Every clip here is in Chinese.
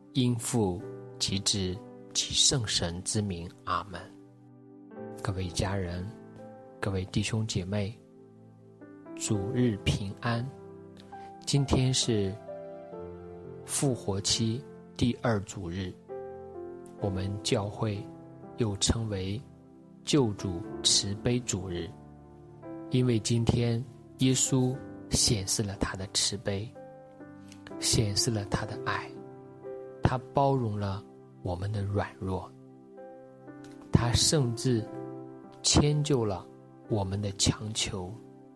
因父及子及圣神之名，阿们。各位家人，各位弟兄姐妹，主日平安。今天是复活期第2主日，我们教会又称为救主慈悲主日，因为今天耶稣显示了他的慈悲，显示了他的爱，他包容了我们的软弱，他甚至迁就了我们的强求。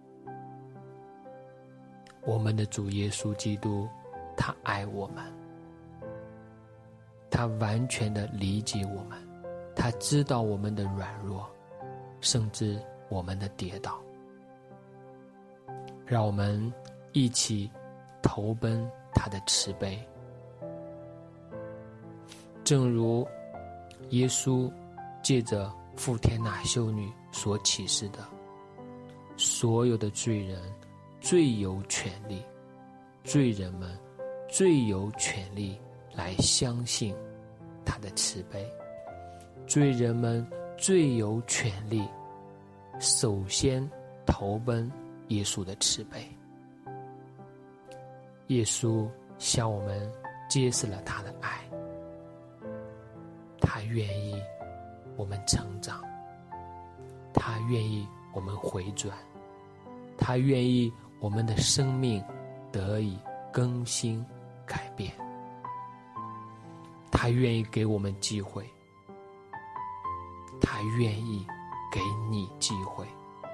我们的主耶稣基督，他爱我们，他完全的理解我们，他知道我们的软弱，甚至我们的跌倒。让我们一起投奔他的慈悲。正如耶稣借着傅天娜修女所启示的，所有的罪人最有权利，罪人们最有权利来相信他的慈悲，罪人们最有权利首先投奔耶稣的慈悲。耶稣向我们揭示了他的爱，他愿意我们成长，他愿意我们回转，他愿意我们的生命得以更新改变，他愿意给我们机会，他愿意给你机会，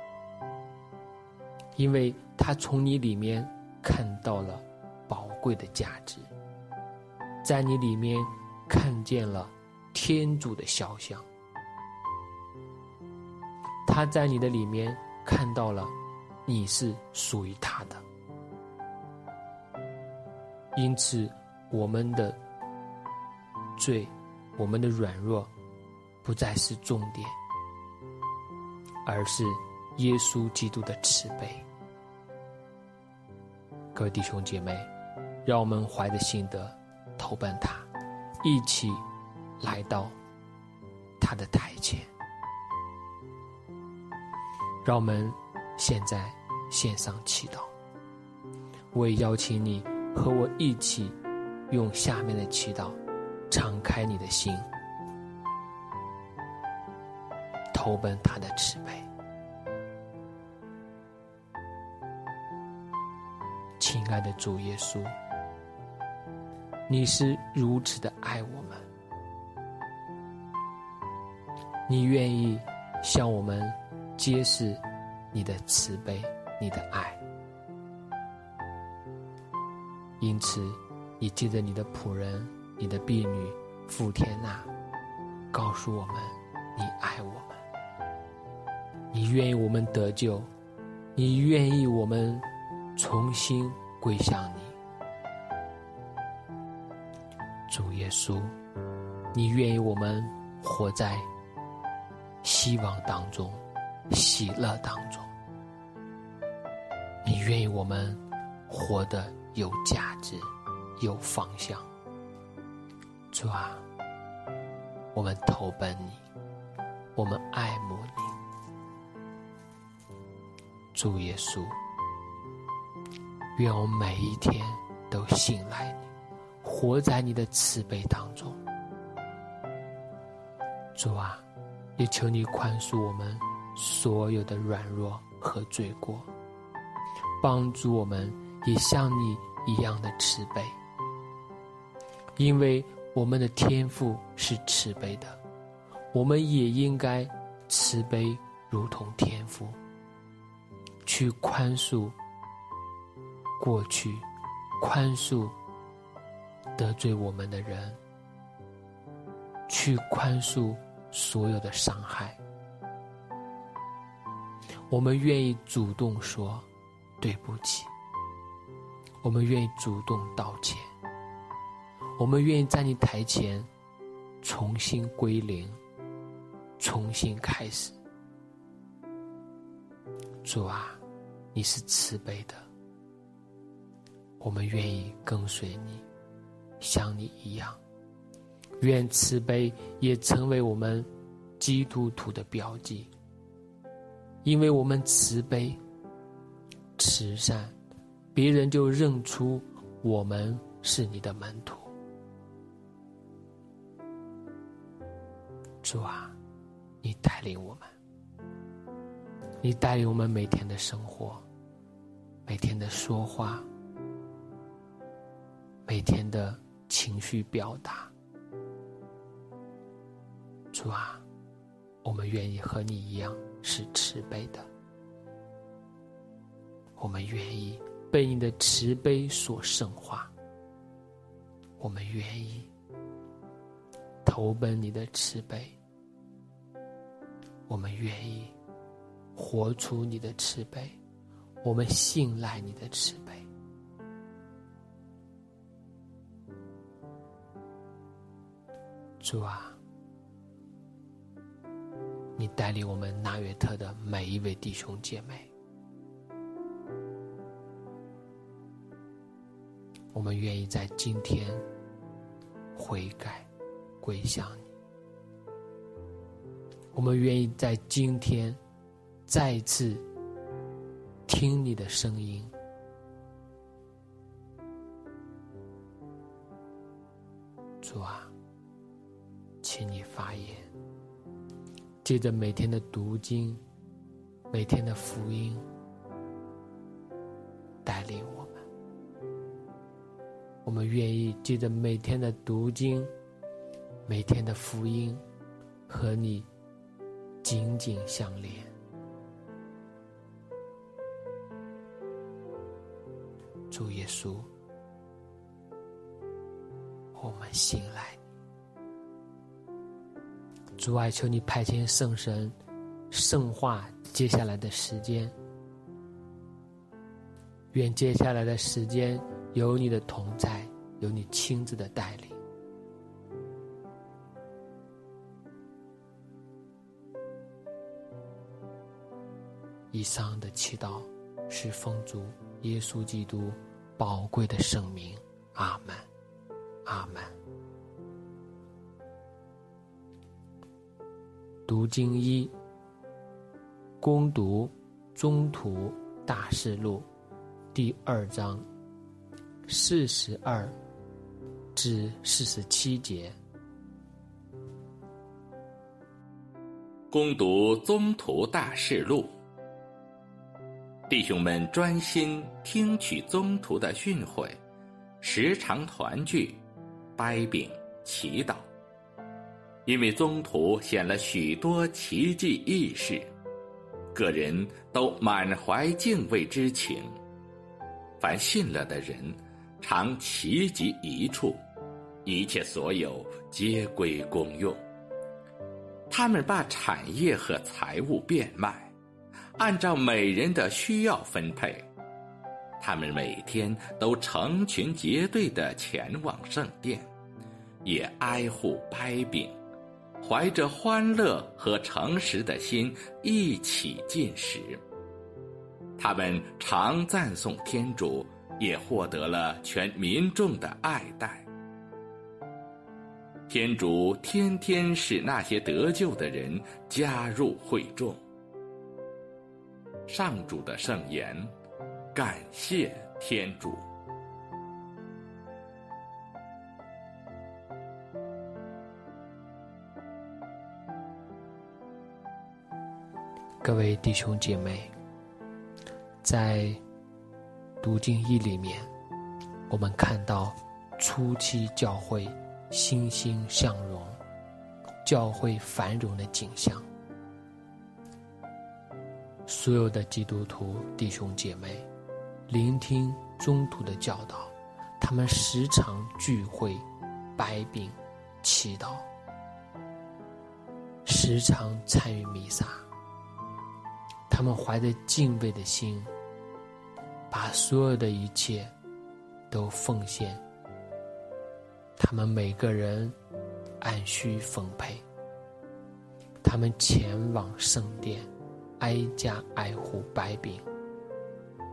因为他从你里面看到了宝贵的价值，在你里面看见了天主的肖像，他在你的里面看到了你是属于他的。因此我们的罪，我们的软弱不再是重点，而是耶稣基督的慈悲。各位弟兄姐妹，让我们怀着信德投奔他，一起来到他的台前。让我们现在献上祈祷。我也邀请你和我一起用下面的祈祷敞开你的心，投奔他的慈悲。亲爱的主耶稣，你是如此的爱我们，你愿意向我们揭示你的慈悲，你的爱。因此你借着你的仆人，你的婢女傅天娜告诉我们，你爱我们，你愿意我们得救，你愿意我们重新归向你。主耶稣，你愿意我们活在希望当中，喜乐当中，你愿意我们活得有价值，有方向。主啊，我们投奔你，我们爱慕你。主耶稣，愿我们每一天都信赖你，活在你的慈悲当中。主啊，也求你宽恕我们所有的软弱和罪过，帮助我们也像你一样的慈悲，因为我们的天父是慈悲的，我们也应该慈悲如同天父，去宽恕过去，宽恕得罪我们的人，去宽恕所有的伤害。我们愿意主动说对不起，我们愿意主动道歉，我们愿意在你台前重新归零，重新开始。主啊，你是慈悲的，我们愿意跟随你，像你一样愿慈悲也成为我们基督徒的标记，因为我们慈悲慈善，别人就认出我们是你的门徒。主啊，你带领我们，你带领我们每天的生活，每天的说话，每天的情绪表达。主啊，我们愿意和你一样是慈悲的，我们愿意被你的慈悲所圣化，我们愿意投奔你的慈悲，我们愿意活出你的慈悲，我们信赖你的慈悲。主啊，你带领我们纳约特的每一位弟兄姐妹，我们愿意在今天悔改归向你，我们愿意在今天再次听你的声音。主啊，请你发言，借着每天的读经，每天的福音，带领我们。我们愿意借着每天的读经，每天的福音，和你紧紧相连。主耶稣，我们信赖你。主啊，求你派遣圣神圣化接下来的时间，愿接下来的时间有你的同在，有你亲自的带领。以上的祈祷是奉主耶稣基督宝贵的圣名，阿们，阿们。读经一，攻读宗徒大事录第2章42至47节。 攻读宗徒大事录，弟兄们专心听取宗徒的训诲，时常团聚，掰饼祈祷，因为宗徒显了许多奇迹异事，个人都满怀敬畏之情。凡信了的人，常齐集一处，一切所有皆归公用。他们把产业和财物变卖，按照每人的需要分配。他们每天都成群结队地前往圣殿，也挨户掰饼，怀着欢乐和诚实的心一起进食。他们常赞颂天主，也获得了全民众的爱戴。天主天天使那些得救的人加入会众。上主的圣言，感谢天主。 各位弟兄姐妹，在读经一里面，我们看到初期教会欣欣向荣，教会繁荣的景象。所有的基督徒弟兄姐妹聆听宗徒的教导，他们时常聚会掰饼祈祷，时常参与弥撒。他们怀着敬畏的心，把所有的一切都奉献，他们每个人按需分配，他们前往圣殿，挨家挨户掰饼，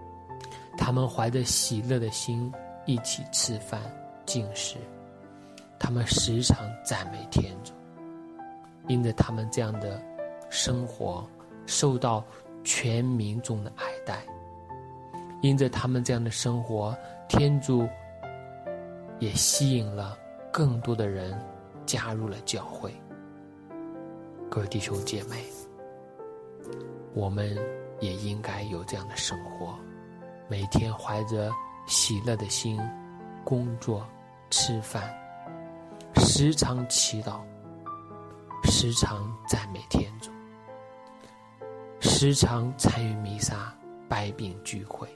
他们怀着喜乐的心一起吃饭进食， 他们时常赞美天主，因着他们这样的生活受到全民众的爱戴，因着他们这样的生活，天主也吸引了更多的人加入了教会。各位弟兄姐妹，我们也应该有这样的生活，每天怀着喜乐的心工作吃饭，时常祈祷，时常赞美天主，时常参与弥撒百饼聚会。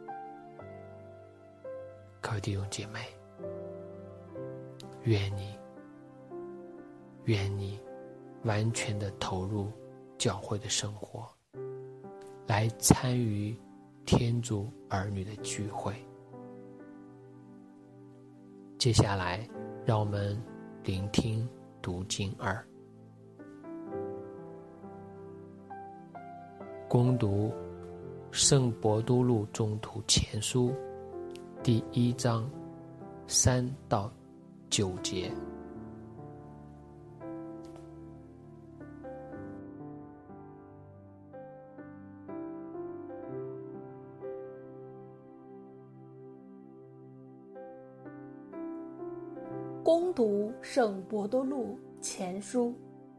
各位弟兄姐妹，愿你完全的投入教会的生活，来参与天主儿女的聚会。接下来让我们聆听读经2，攻读圣伯多禄宗徒前书第1章3到9节。 攻读圣伯多禄前书。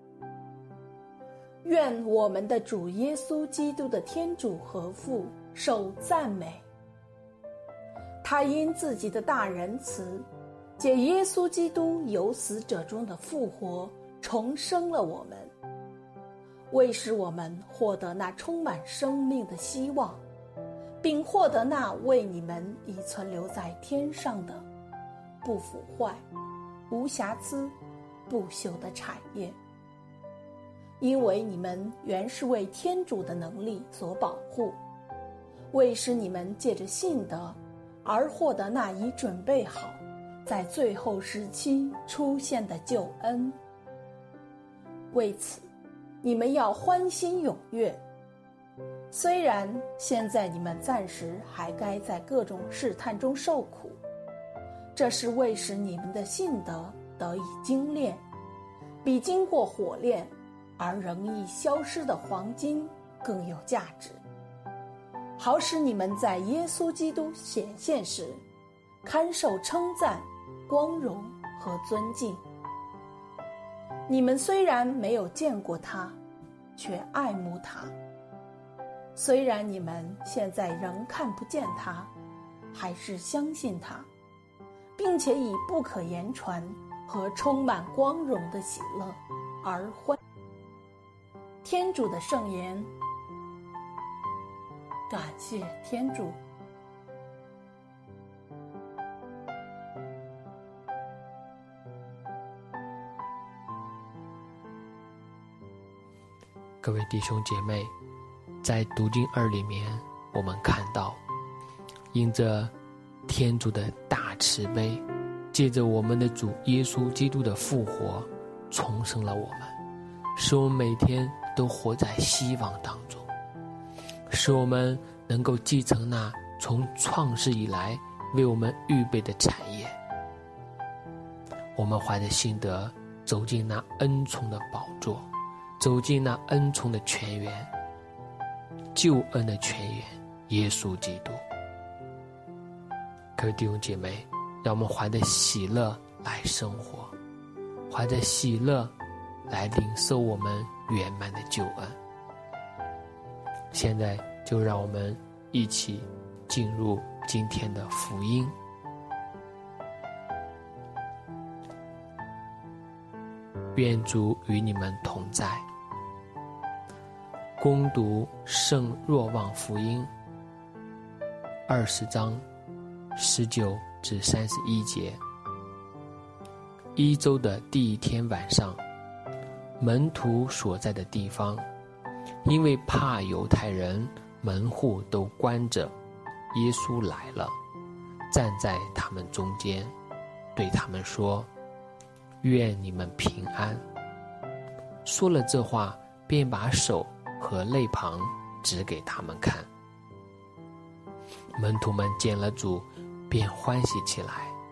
愿我们的主耶稣基督的天主和父受赞美。他因自己的大仁慈，借耶稣基督由死者中的复活，重生了我们，为使我们获得那充满生命的希望，并获得那为你们已存留在天上的不腐坏、无瑕疵、不朽的产业。因为你们原是为天主的能力所保护，为使你们借着信德而获得那已准备好在最后时期出现的救恩。为此，你们要欢欣踊跃。虽然现在你们暂时还该在各种试探中受苦，这是为使你们的信德得以精炼，比经过火炼而仍易消失的黄金更有价值，好使你们在耶稣基督显现时堪受称赞、光荣和尊敬。你们虽然没有见过他，却爱慕他；虽然你们现在仍看不见他，还是相信他，并且以不可言传和充满光荣的喜乐而欢。天主的圣言。感谢天主。 各位弟兄姐妹，在读经2里面，我们看到因着天主的大慈悲，借着我们的主耶稣基督的复活，重生了我们，使我们每天都活在希望当中，使我们能够继承那从创世以来为我们预备的产业。我们怀着信德走进那恩宠的宝座，走进那恩宠的泉源，救恩的泉源耶稣基督。各位弟兄姐妹，让我们怀着喜乐来生活，怀着喜乐来领受我们圆满的救恩。现在就让我们一起进入今天的福音。愿主与你们同在。攻读圣若望福音20章19至31节。1周的第1天晚上，门徒所在的地方，因为怕犹太人，门户都关着。耶稣来了，站在他们中间，对他们说：愿你们平安。说了这话，便把手和肋旁指给他们看。门徒们见了主，便欢喜起来，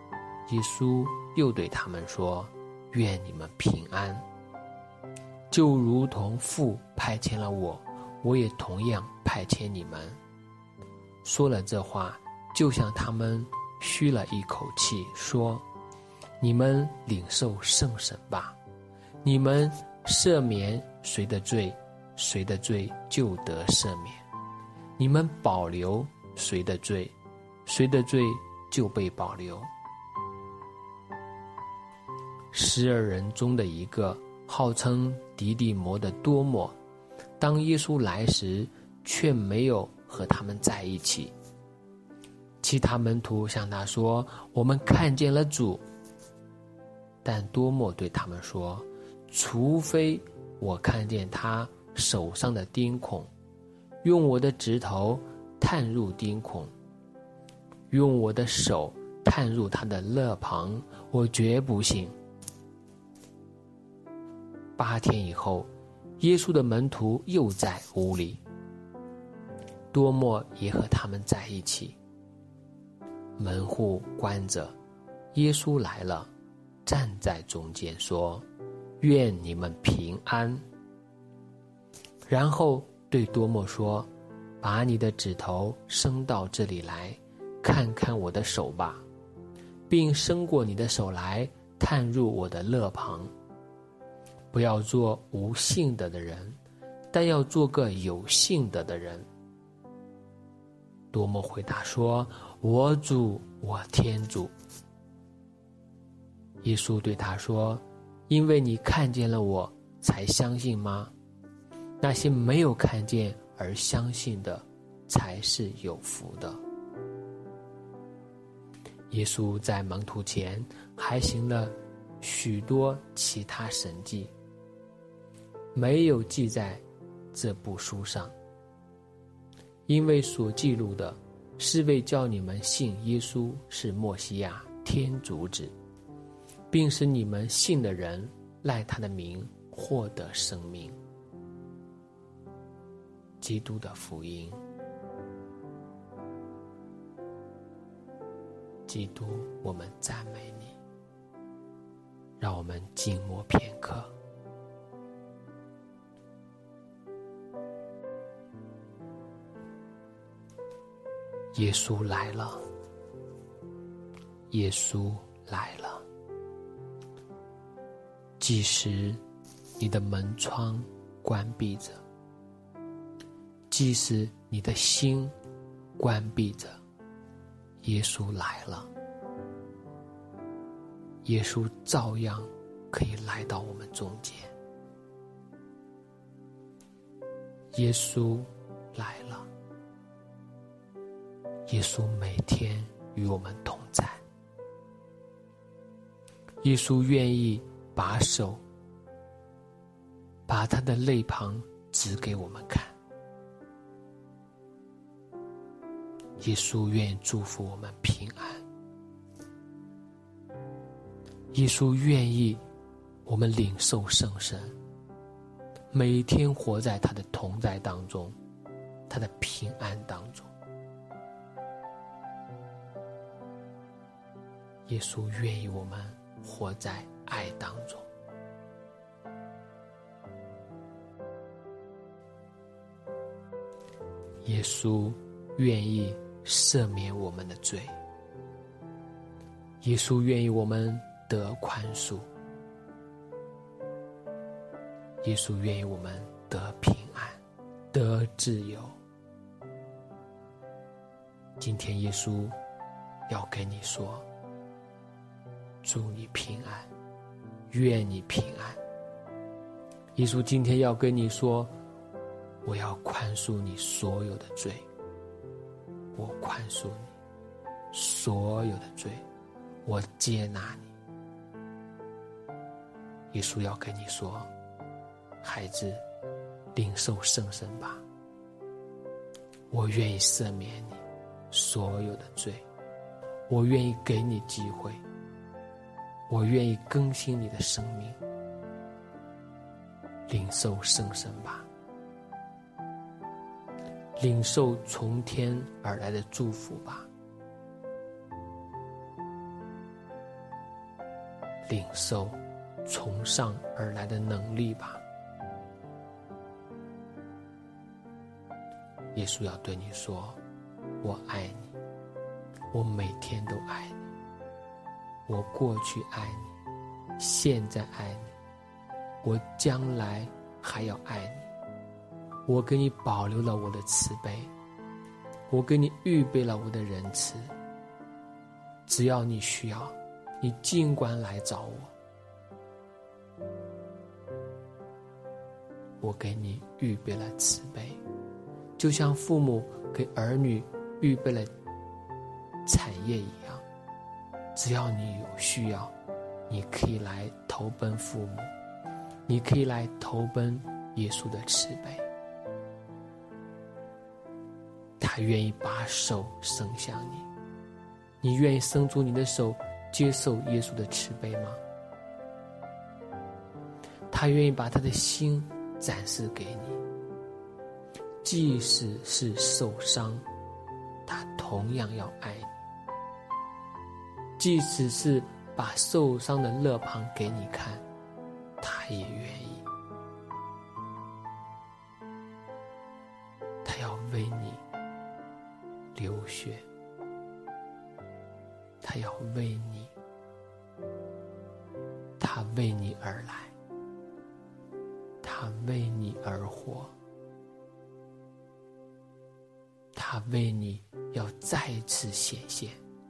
耶稣又对他们说：愿你们平安。就如同父派遣了我，我也同样派遣你们。说了这话，就向他们吁了一口气，说：你们领受圣神吧。你们赦免谁的罪，谁的罪就得赦免；你们保留谁的罪，谁的罪就被保留。12人中的一个，号称狄利摩的多默，当耶稣来时，却没有和他们在一起。其他门徒向他说：我们看见了主。但多默对他们说：除非我看见他手上的钉孔，用我的指头探入钉孔，用我的手探入他的肋旁，我绝不信。8天以后，耶稣的门徒又在屋里，多默也和他们在一起。门户关着，耶稣来了，站在中间说：愿你们平安。然后对多默说：把你的指头伸到这里来，看看我的手吧，并伸过你的手来，探入我的肋旁。不要做无信的人，但要做个有信的人。多默回答说：我主，我天主。耶稣对他说：因为你看见了我，才相信吗？那些没有看见而相信的，才是有福的。耶稣在门徒前还行了许多其他神迹，没有记在这部书上，因为所记录的是为叫你们信耶稣是默西亚，天主子，并使你们信的人赖他的名获得生命。基督的福音。基督，我们赞美你。让我们静默片刻。耶稣来了，耶稣来了。即使你的门窗关闭着，即使你的心关闭着，耶稣来了。耶稣照样可以来到我们中间。耶稣来了。耶稣每天与我们同在。耶稣愿意把手，把他的肋旁指给我们看。耶稣愿意祝福我们平安。耶稣愿意我们领受圣神，每天活在他的同在当中，他的平安当中。耶稣愿意我们活在爱当中。耶稣愿意赦免我们的罪。耶稣愿意我们得宽恕。耶稣愿意我们得平安，得自由。今天耶稣要跟你说，祝你平安，愿你平安。耶稣今天要跟你说，我要宽恕你所有的罪，我宽恕你所有的罪，我接纳你。耶稣要跟你说，孩子，领受圣神吧，我愿意赦免你所有的罪，我愿意给你机会，我愿意更新你的生命。领受圣神吧，领受从天而来的祝福吧。 领受从上而来的能力吧。耶稣要对你说，我爱你，我每天都爱你，我过去爱你，现在爱你，我将来还要爱你，我给你保留了我的慈悲，我给你预备了我的仁慈，只要你需要，你尽管来找我，我给你预备了慈悲，就像父母给儿女预备了产业一样，只要你有需要，你可以来投奔父母，你可以来投奔耶稣的慈悲。他愿意把手伸向你，你愿意伸出你的手接受耶稣的慈悲吗？他愿意把他的心展示给你，即使是受伤，他同样要爱你，即使是把受伤的肋旁给你看，他也愿意。他要为你流血，他要为你，他为你而来，他为你而活，他为你要再次显现。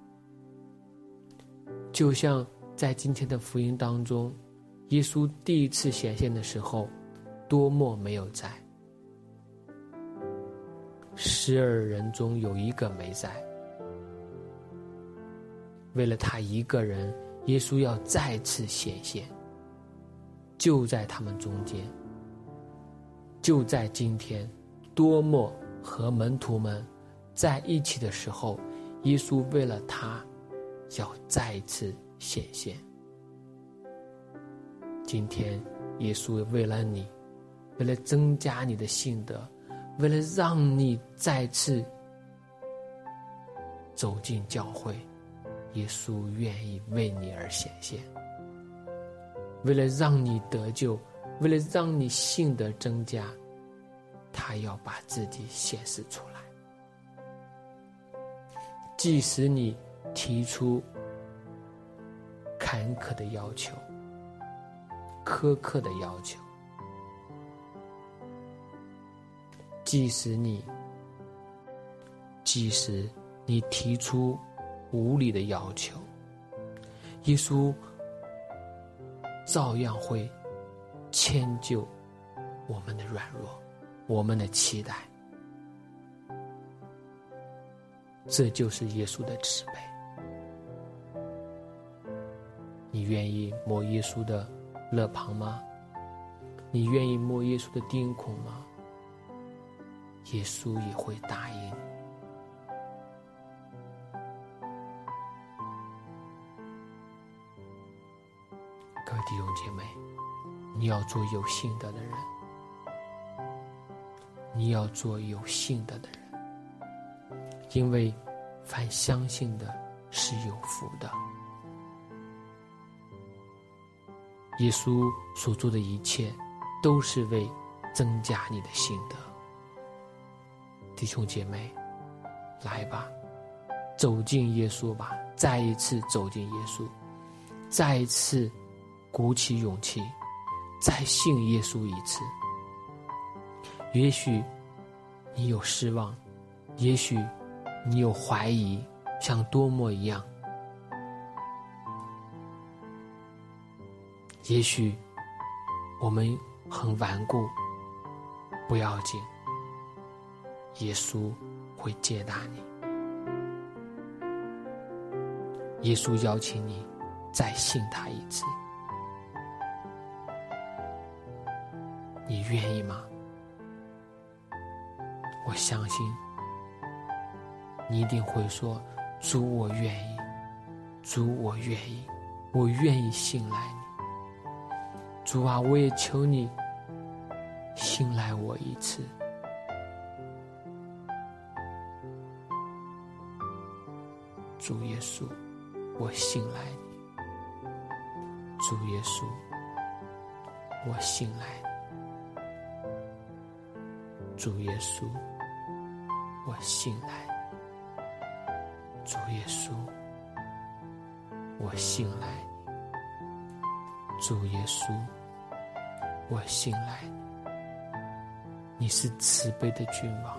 就像在今天的福音当中，耶稣第一次显现的时候，多默没有在，12人中有一个没在。为了他一个人，耶稣要再次显现，就在他们中间。就在今天，多默和门徒们在一起的时候，耶稣为了他要再一次显现。今天耶稣为了你，为了增加你的信德，为了让你再次走进教会，耶稣愿意为你而显现。为了让你得救，为了让你信德增加，他要把自己显示出来。即使你提出坎坷的要求，苛刻的要求，即使你提出无理的要求，耶稣照样会迁就我们的软弱，我们的期待。这就是耶稣的慈悲。你愿意摸耶稣的肋旁吗？你愿意摸耶稣的钉孔吗？耶稣也会答应。各位弟兄姐妹，你要做有信德的人，你要做有信德的人，因为凡相信的是有福的。耶稣所做的一切都是为增加你的信德。弟兄姐妹，来吧，走进耶稣吧，再一次走进耶稣，再一次鼓起勇气，再信耶稣一次。也许你有失望，也许你有怀疑，像多默一样，也许我们很顽固，不要紧，耶稣会接纳你。耶稣邀请你再信他一次，你愿意吗？我相信你一定会说，主，我愿意，主，我愿意，我愿意信赖你。主啊，我也求你信赖我一次。主耶稣，我信赖你， 主耶稣，我信赖你。主耶稣，我信赖你。主耶稣，我信赖你。主耶稣，我信赖你。你是慈悲的君王。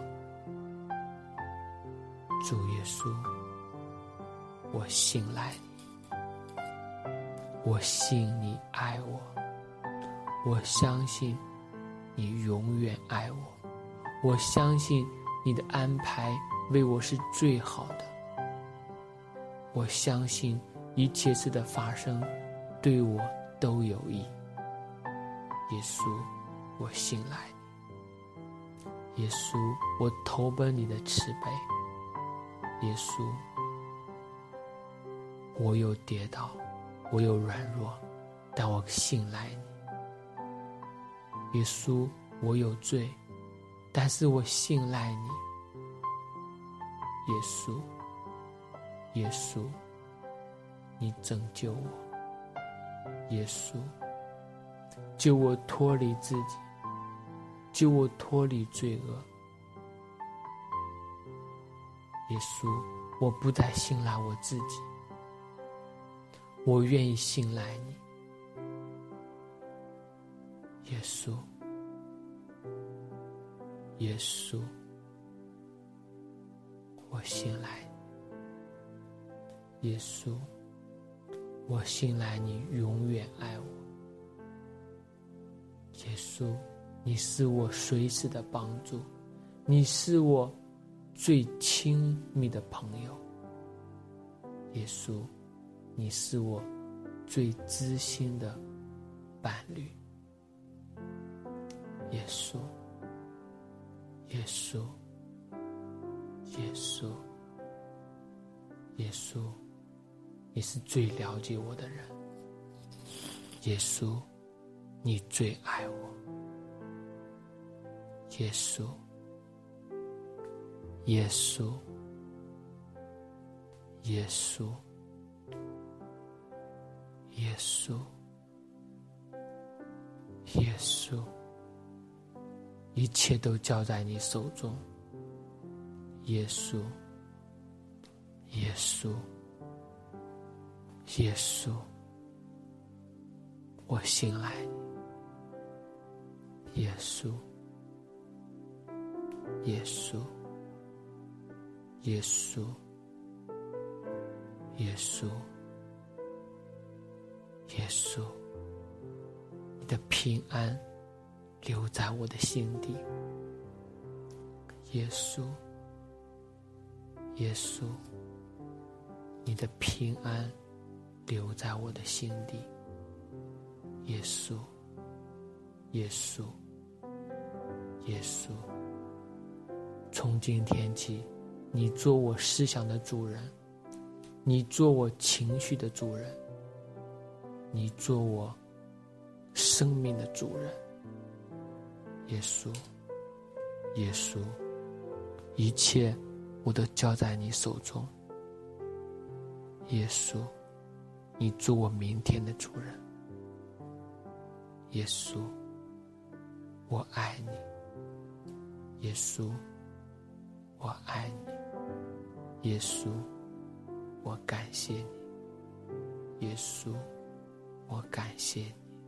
主耶稣，我信赖你。我信你爱我，我相信你永远爱我，我相信你的安排为我是最好的，我相信一切事的发生对我都有益。耶稣，我信赖你。耶稣，我投奔你的慈悲。耶稣，我有跌倒，我有软弱，但我信赖你。耶稣，我有罪，但是我信赖你。耶稣，耶稣，你拯救我。耶稣，救我脱离自己，救我脱离罪恶。耶稣，我不再信赖我自己，我愿意信赖你。耶稣，耶稣，我信赖你。耶稣，我信赖你永远爱我。耶稣，你是我随时的帮助，你是我最亲密的朋友。耶稣，你是我最知心的伴侣。耶稣，耶稣，耶稣，耶稣，你是最了解我的人。耶稣，你最爱我。耶稣，耶稣，耶稣，耶稣，耶稣，一切都交在你手中。耶稣，耶稣，耶稣，我信赖你。耶稣，耶稣，耶稣，耶稣，耶稣，你的平安留在我的心底。耶稣，耶稣，你的平安留在我的心底。耶稣，耶稣，耶稣，从今天起，你做我思想的主人，你做我情绪的主人，你做我生命的主人。耶稣，耶稣，一切我都交在你手中。耶稣，你做我明天的主人。耶稣，我爱你。耶稣，我爱你。耶稣，我感谢你。耶稣，我感谢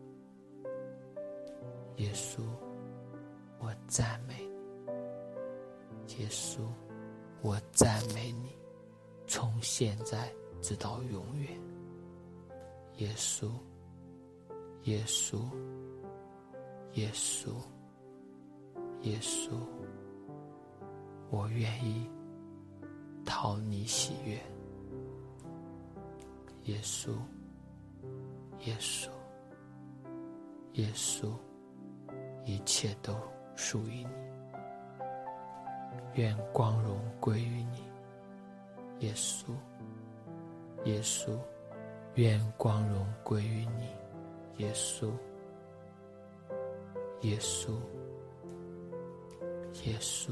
你。耶稣，我赞美你。耶稣，我赞美你，从现在直到永远。耶稣，耶稣，耶稣，耶稣，我愿意讨你喜悦。耶稣，耶稣，耶稣，一切都属于你。愿光荣归于你。耶稣，耶稣，愿光荣归于你。耶稣，耶稣，耶稣，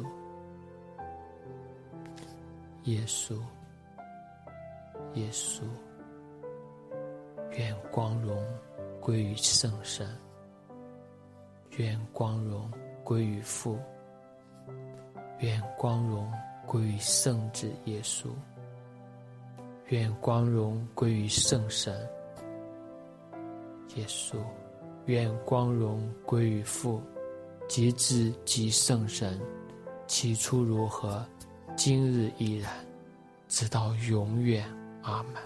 耶稣，耶稣，愿光荣归于圣神，愿光荣归于父，愿光荣归于圣子耶稣，愿光荣归于圣神耶稣，愿光荣归于父及子及圣神，起初如何，今日依然，直到永远。阿们。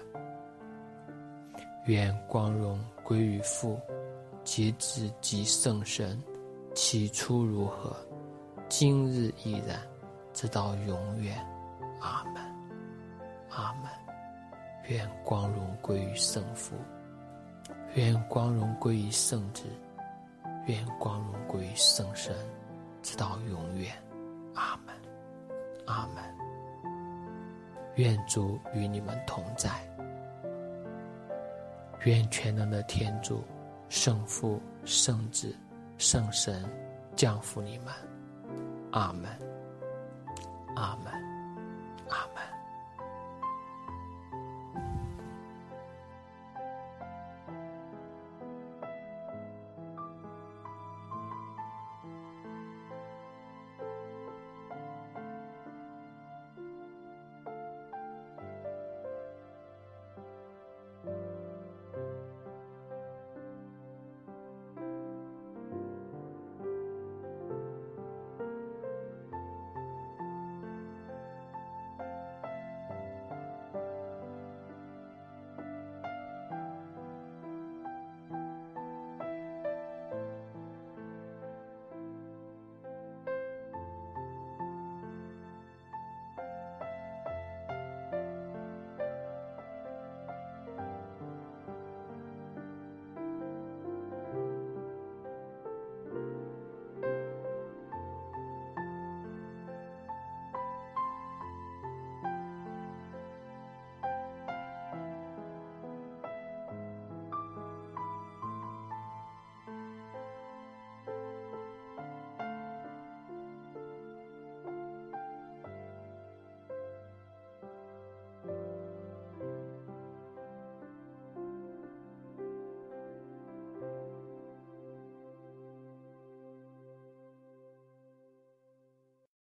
愿光荣归于父及子及圣神，起初如何，今日依然，直到永远。阿们。阿们。愿光荣归于圣父，愿光荣归于圣子，愿光荣归于圣神，直到永远。阿们。阿们。愿主与你们同在，愿全能的天主、圣父、圣子、圣神降福你们。阿们。阿们。